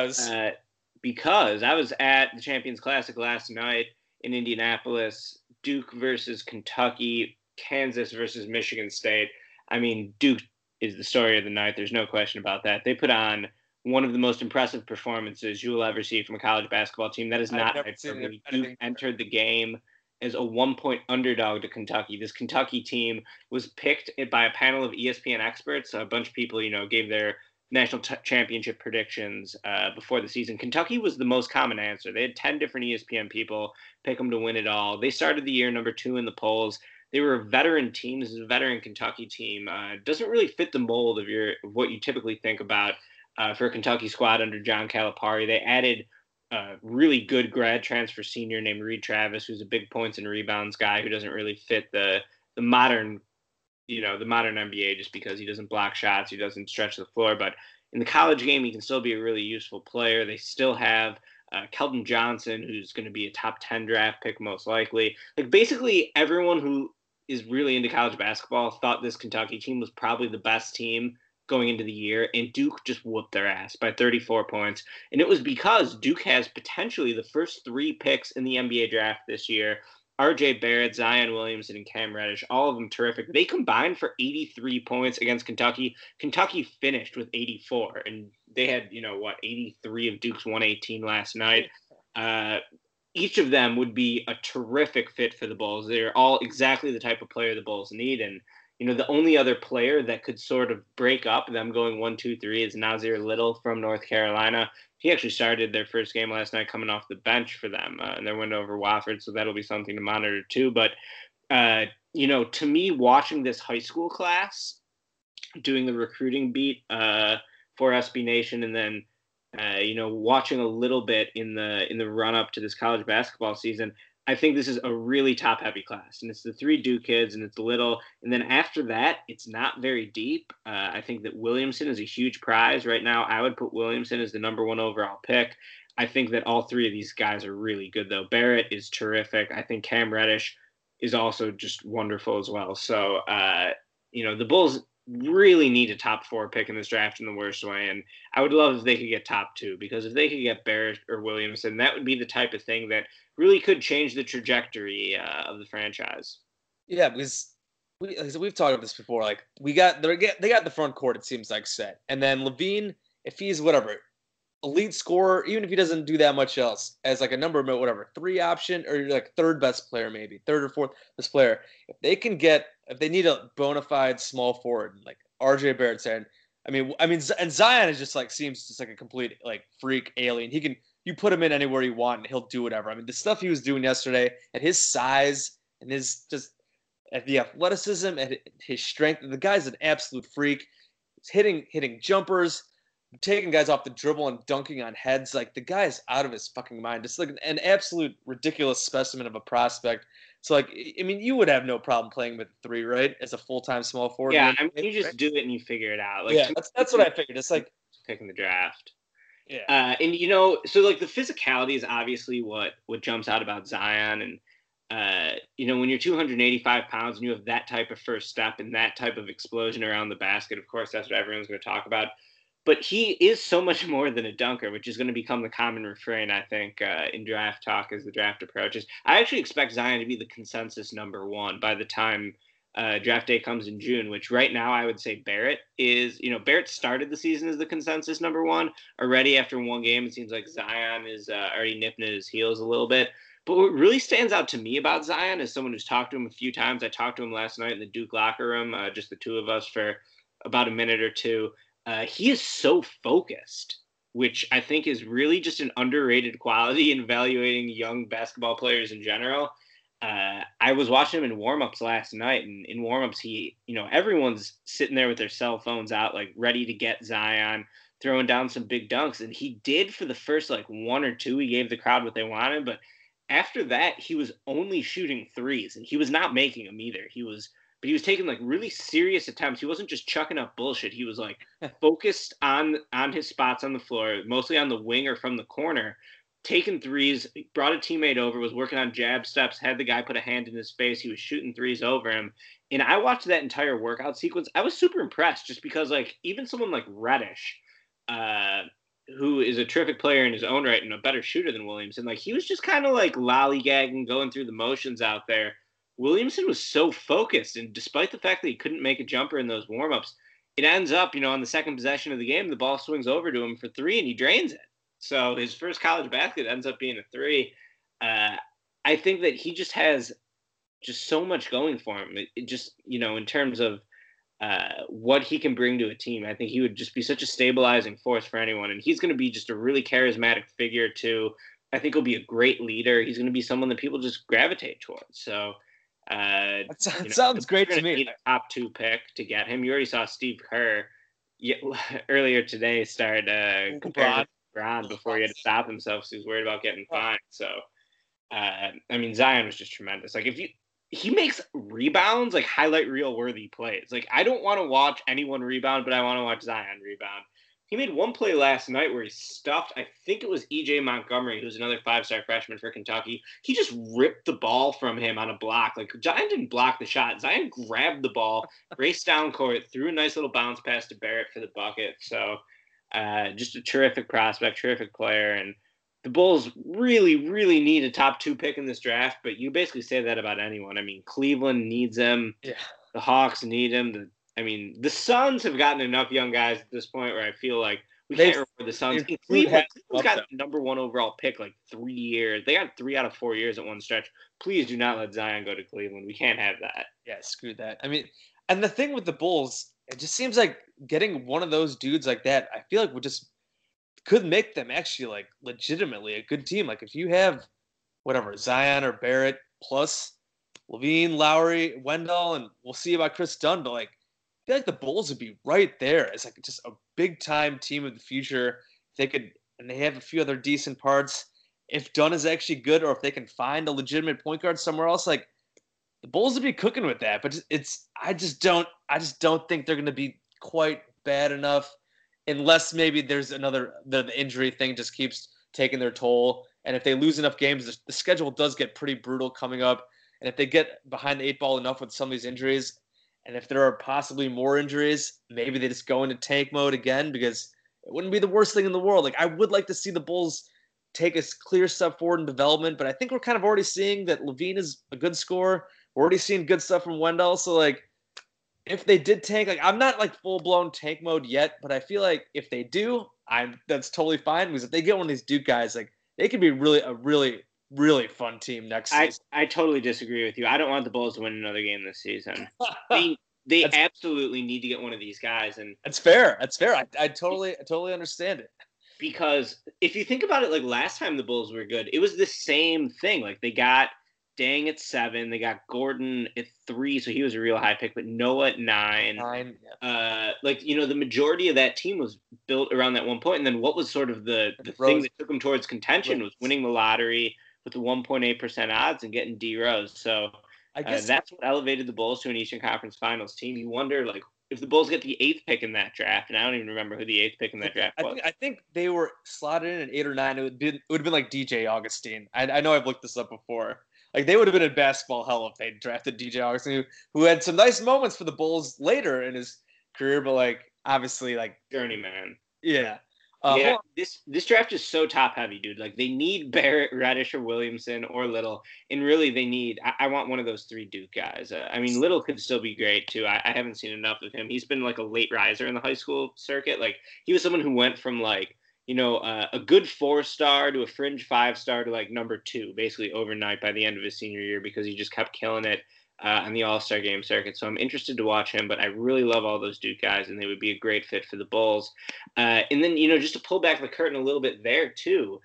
because I was at the Champions Classic last night in Indianapolis, Duke versus Kentucky, Kansas versus Michigan State. I mean, Duke is the story of the night. There's no question about that. They put on one of the most impressive performances you will ever see from a college basketball team. That is not hyperbole. Duke entered the game as a 1-point underdog to Kentucky. This Kentucky team was picked by a panel of ESPN experts. A bunch of people, gave their national championship predictions before the season. Kentucky was the most common answer. They had 10 different ESPN people pick them to win it all. They started the year number 2 in the polls. They were a veteran team. This is a veteran Kentucky team. Doesn't really fit the mold of what you typically think about for a Kentucky squad under John Calipari. They added a really good grad transfer senior named Reed Travis, who's a big points and rebounds guy who doesn't really fit the modern, the modern NBA just because he doesn't block shots, he doesn't stretch the floor. But in the college game, he can still be a really useful player. They still have Keldon Johnson, who's going to be a top 10 draft pick most likely. Like basically everyone who is really into college basketball thought this Kentucky team was probably the best team going into the year, and Duke just whooped their ass by 34 points. And it was because Duke has potentially the first 3 picks in the NBA draft this year. R.J. Barrett, Zion Williamson, and Cam Reddish, all of them terrific. They combined for 83 points against Kentucky. Kentucky finished with 84, and they had, 83 of Duke's 118 last night. Each of them would be a terrific fit for the Bulls. They're all exactly the type of player the Bulls need, and the only other player that could sort of break up them going 1, 2, 3 is Nasir Little from North Carolina. He actually started their first game last night coming off the bench for them in their win over Wofford, so that'll be something to monitor too. But, to me, watching this high school class, doing the recruiting beat for SB Nation, and then, watching a little bit in the run-up to this college basketball season, I think this is a really top-heavy class, and it's the 3 Duke kids, and it's Little, and then after that, it's not very deep. I think that Williamson is a huge prize right now. I would put Williamson as the number 1 overall pick. I think that all 3 of these guys are really good, though. Barrett is terrific. I think Cam Reddish is also just wonderful as well. So, the Bulls really need a top 4 pick in this draft in the worst way, and I would love if they could get top 2, because if they could get Barrett or Williamson, that would be the type of thing that really could change the trajectory of the franchise. Yeah, because we've talked about this before. Like they got the front court. It seems like set, and then LaVine, if he's whatever elite scorer, even if he doesn't do that much else, as like a number whatever 3 option or like 3rd best player, maybe 3rd or 4th best player, if they need a bona fide small forward like R.J. Barrett saying, I mean, and Zion is seems just like a complete like freak alien. You put him in anywhere you want and he'll do whatever. I mean, the stuff he was doing yesterday at his size and his just at the athleticism and his strength, the guy's an absolute freak. He's hitting jumpers, taking guys off the dribble and dunking on heads. Like the guy is out of his fucking mind. Just like an absolute ridiculous specimen of a prospect. So like, I mean, you would have no problem playing with 3, right? As a full-time small forward. Yeah, I mean, you just do it and you figure it out. Like, yeah, that's what I figured. It's like picking the draft. Yeah. And so like the physicality is obviously what jumps out about Zion, and when you're 285 pounds and you have that type of first step and that type of explosion around the basket, of course that's what everyone's going to talk about. But he is so much more than a dunker, which is going to become the common refrain, I think, in draft talk as the draft approaches. I actually expect Zion to be the consensus number 1 by the time draft day comes in June, which right now I would say Barrett is. Barrett started the season as the consensus number 1 already after 1 game. It seems like Zion is already nipping at his heels a little bit. But what really stands out to me about Zion is someone who's talked to him a few times. I talked to him last night in the Duke locker room, just the 2 of us for about a minute or 2. He is so focused. which I think is really just an underrated quality in evaluating young basketball players in general. I was watching him in warmups last night, and in warmups, everyone's sitting there with their cell phones out, like ready to get Zion, throwing down some big dunks. And he did for the first like one or two. He gave the crowd what they wanted, but after that, he was only shooting threes, and he was not making them either. But he was taking like really serious attempts. He wasn't just chucking up bullshit. He was like focused on his spots on the floor, mostly on the wing or from the corner, taking threes, brought a teammate over, was working on jab steps, had the guy put a hand in his face. He was shooting threes over him. And I watched that entire workout sequence. I was super impressed just because, like, even someone like Reddish, uh, who is a terrific player in his own right and a better shooter than Williamson, like, he was just kind of like lollygagging, going through the motions out there. Williamson was so focused, and despite the fact that he couldn't make a jumper in those warmups, it ends up, on the second possession of the game, the ball swings over to him for three, and he drains it. So his first college basket ends up being a three. I think that he just has just so much going for him. It just, in terms of what he can bring to a team, I think he would just be such a stabilizing force for anyone. And he's going to be just a really charismatic figure, too. I think he'll be a great leader. He's going to be someone that people just gravitate towards. So, sounds great to me. Need a top 2 pick to get him. You already saw Steve Kerr earlier today start comparing LeBron before he had to stop himself because he was worried about getting fined. So, Zion was just tremendous. Like, he makes rebounds like highlight reel worthy plays. Like, I don't want to watch anyone rebound, but I want to watch Zion rebound. He made one play last night where he stuffed, I think it was EJ Montgomery, who's another 5-star freshman for Kentucky. He just ripped the ball from him on a block. Like, Zion didn't block the shot. Zion grabbed the ball, raced down court, threw a nice little bounce pass to Barrett for the bucket. So, just a terrific prospect, terrific player. And the Bulls really, really need a top 2 pick in this draft, but you basically say that about anyone. Cleveland needs him. Yeah. The Hawks need him. The Suns have gotten enough young guys at this point where I feel like we can't reward the Suns. Cleveland's got the number 1 overall pick like 3 years. They got 3 out of 4 years at one stretch. Please do not let Zion go to Cleveland. We can't have that. Yeah, screw that. And the thing with the Bulls, it just seems like getting one of those dudes like that, I feel like could make them actually like legitimately a good team. Like if you have whatever, Zion or Barrett plus LaVine, Lowry, Wendell, and we'll see about Chris Dunn, but like I feel like the Bulls would be right there as like just a big time team of the future. And they have a few other decent parts. If Dunn is actually good, or if they can find a legitimate point guard somewhere else, like the Bulls would be cooking with that. But I just don't think they're going to be quite bad enough, unless maybe there's the injury thing just keeps taking their toll. And if they lose enough games, the schedule does get pretty brutal coming up. And if they get behind the 8 ball enough with some of these injuries, and if there are possibly more injuries, maybe they just go into tank mode again, because it wouldn't be the worst thing in the world. Like, I would like to see the Bulls take a clear step forward in development, but I think we're kind of already seeing that LaVine is a good scorer. We're already seeing good stuff from Wendell. So, like, if they did tank, like, I'm not like full blown tank mode yet, but I feel like if they do, that's totally fine, because if they get one of these Duke guys, like, they could be a really fun team next season. I totally disagree with you. I don't want the Bulls to win another game this season. They absolutely need to get one of these guys, and that's fair. I totally understand it. Because if you think about it, like last time the Bulls were good, it was the same thing. Like they got Dang at 7, they got Gordon at 3, so he was a real high pick, but Noah at 9. Yeah. The majority of that team was built around that one point, and then what was sort of the thing that took them towards contention was winning the lottery with the 1.8% odds and getting D Rose. So I guess that's what elevated the Bulls to an Eastern Conference Finals team. You wonder, like, if the Bulls get the 8th pick in that draft, and I don't even remember who the 8th pick in that draft was. I think they were slotted in at 8 or 9. It would have been like DJ Augustine. I know I've looked this up before. Like, they would have been in basketball hell if they drafted DJ Augustine, who had some nice moments for the Bulls later in his career, but like obviously like journeyman. Yeah. This draft is so top heavy, dude. Like they need Barrett, Reddish, or Williamson, or Little, and really they need. I want one of those 3 Duke guys. Little could still be great too. I haven't seen enough of him. He's been like a late riser in the high school circuit. Like he was someone who went from like a good 4-star to a fringe 5-star to like number 2, basically overnight by the end of his senior year because he just kept killing it. on the All-Star game circuit. So I'm interested to watch him, but I really love all those Duke guys, and they would be a great fit for the Bulls. And then, just to pull back the curtain a little bit there, too,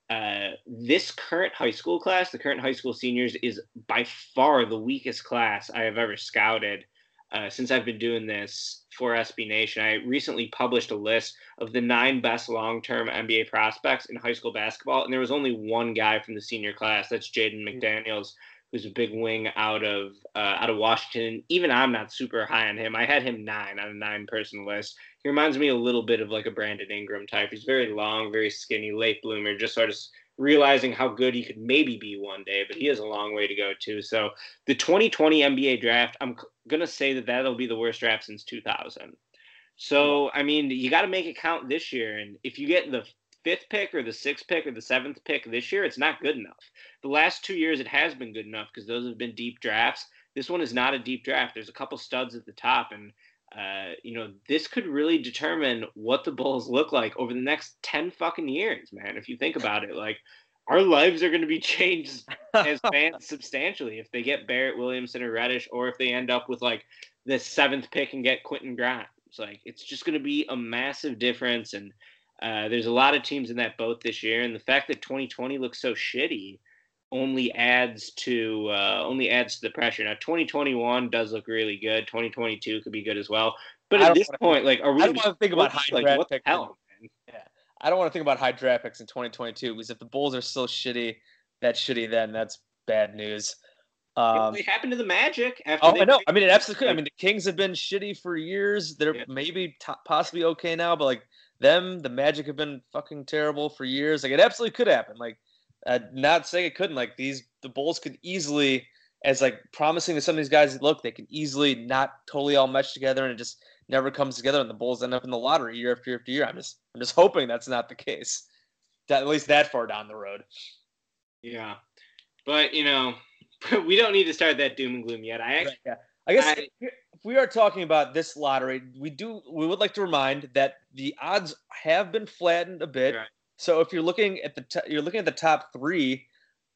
this current high school class, the current high school seniors, is by far the weakest class I have ever scouted since I've been doing this for SB Nation. I recently published a list of the 9 best long-term NBA prospects in high school basketball, and there was only one guy from the senior class. That's Jaden McDaniels, who's a big wing out of Washington. Even I'm not super high on him. I had him 9 on a 9-person list. He reminds me a little bit of like a Brandon Ingram type. He's very long, very skinny, late bloomer, just sort of realizing how good he could maybe be one day, but he has a long way to go too. So the 2020 NBA draft, I'm going to say that that'll be the worst draft since 2000. So, I mean, you got to make it count this year. And if you get the 5th pick or the 6th pick or the 7th pick this year, it's not good enough. The last 2 years, it has been good enough because those have been deep drafts. This one is not a deep draft. There's a couple studs at the top, and this could really determine what the Bulls look like over the next 10 fucking years, man. If you think about it, like, our lives are going to be changed as fans substantially if they get Barrett Williamson or Reddish, or if they end up with like the 7th pick and get Quentin Grimes. Like, it's just going to be a massive difference. And there's a lot of teams in that boat this year. And the fact that 2020 looks so shitty only adds to the pressure. Now 2021 does look really good. 2022 could be good as well. But at this point, like, are we? I don't want to think about high draft picks. Hell, man? Yeah, I don't want to think about high draft picks in 2022 because if the Bulls are still shitty, then that's bad news. It happened to the Magic. I know. I mean, it absolutely could. I mean, the Kings have been shitty for years. They're maybe possibly okay now, but like the Magic have been fucking terrible for years. Like, it absolutely could happen. Like, not saying it couldn't. Like, the Bulls could easily, as like promising to some of these guys look, they can easily not totally all mesh together, and it just never comes together, and the Bulls end up in the lottery year after year after year. I'm just hoping that's not the case. At least that far down the road. Yeah, but we don't need to start that doom and gloom yet. I guess if we are talking about this lottery, we would like to remind that the odds have been flattened a bit. Right. So if you're looking at the top 3,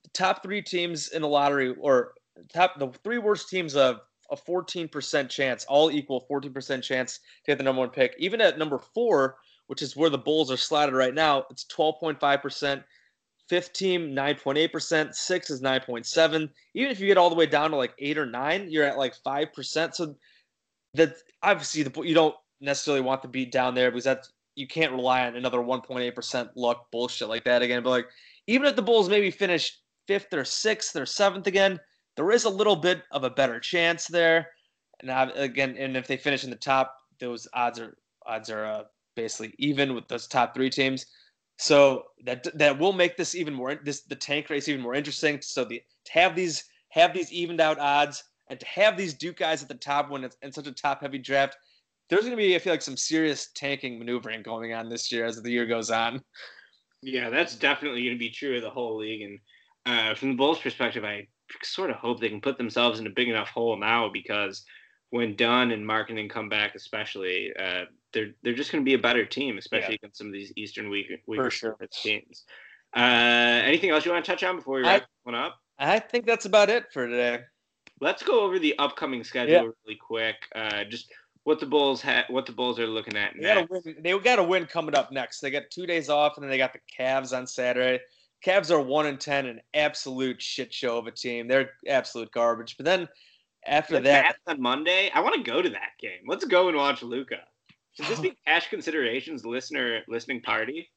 teams in the lottery, or the 3 worst teams of a 14% chance, all equal 14% chance to get the number 1 pick. Even at number 4, which is where the Bulls are slotted right now, it's 12.5%. 5th team, 9.8%. 6 is 9.7. Even if you get all the way down to like 8 or 9, you're at like 5%. So that obviously you don't necessarily want to be down there because you can't rely on another 1.8% luck bullshit like that again. But like, even if the Bulls maybe finish 5th or 6th or 7th again, there is a little bit of a better chance there. And and if they finish in the top, those odds are basically even with those top 3 teams. So that will make this the tank race even more interesting. So to have these evened out odds, and to have these Duke guys at the top when it's in such a top heavy draft, there's going to be, I feel like, some serious tanking maneuvering going on this year as the year goes on. Yeah, that's definitely going to be true of the whole league. And from the Bulls' perspective, I sort of hope they can put themselves in a big enough hole now, because when Dunn and Markkanen come back, especially, they're just going to be a better team, especially against some of these Eastern weaker teams. Anything else you want to touch on before we wrap one up? I think that's about it for today. Let's go over the upcoming schedule really quick. Just what the Bulls are looking at next. They got a win coming up next. They got 2 days off, and then they got the Cavs on Saturday. Cavs are 1-10, an absolute shit show of a team. They're absolute garbage. But then after that, on Monday, I want to go to that game. Let's go and watch Luka. Should this be Cash Considerations listening party?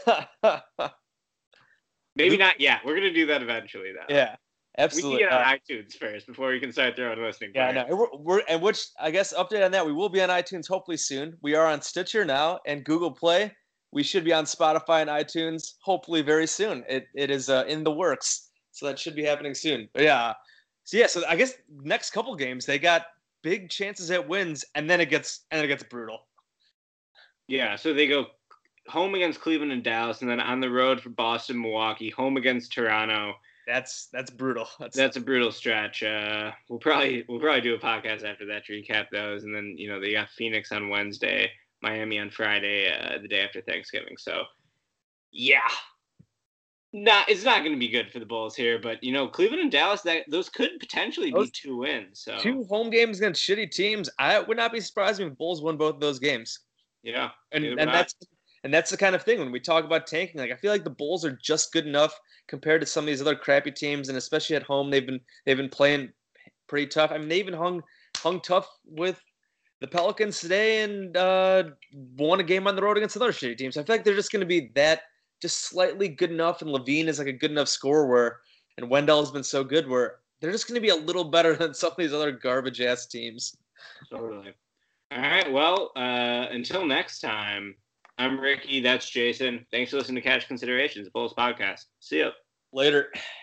Maybe not yet. We're gonna do that eventually, though. Yeah, absolutely. We can get on iTunes first before we can start throwing listening. Yeah, no. And which, I guess, update on that. We will be on iTunes hopefully soon. We are on Stitcher now and Google Play. We should be on Spotify and iTunes hopefully very soon. It is in the works, so that should be happening soon. But yeah. So I guess next couple games they got big chances at wins, and then it gets brutal. Yeah, so they go home against Cleveland and Dallas, and then on the road for Boston, Milwaukee, home against Toronto. That's brutal. That's a brutal stretch. We'll probably do a podcast after that to recap those, and then they got Phoenix on Wednesday, Miami on Friday, the day after Thanksgiving. So yeah, It's not going to be good for the Bulls here, but Cleveland and Dallas, those could potentially be Those 2 wins. So 2 home games against shitty teams. I would not be surprised if the Bulls won both of those games. yeah, And that's the kind of thing when we talk about tanking. Like I feel like the Bulls are just good enough compared to some of these other crappy teams, and especially at home, they've been playing pretty tough. I mean, they even hung tough with the Pelicans today and won a game on the road against another shitty team. So I feel like they're just going to be that just slightly good enough, and Levine is like a good enough scorer and Wendell has been so good where they're just going to be a little better than some of these other garbage ass teams. Totally. All right. Well, until next time, I'm Ricky. That's Jason. Thanks for listening to Cash Considerations, the Bulls podcast. See ya. Later.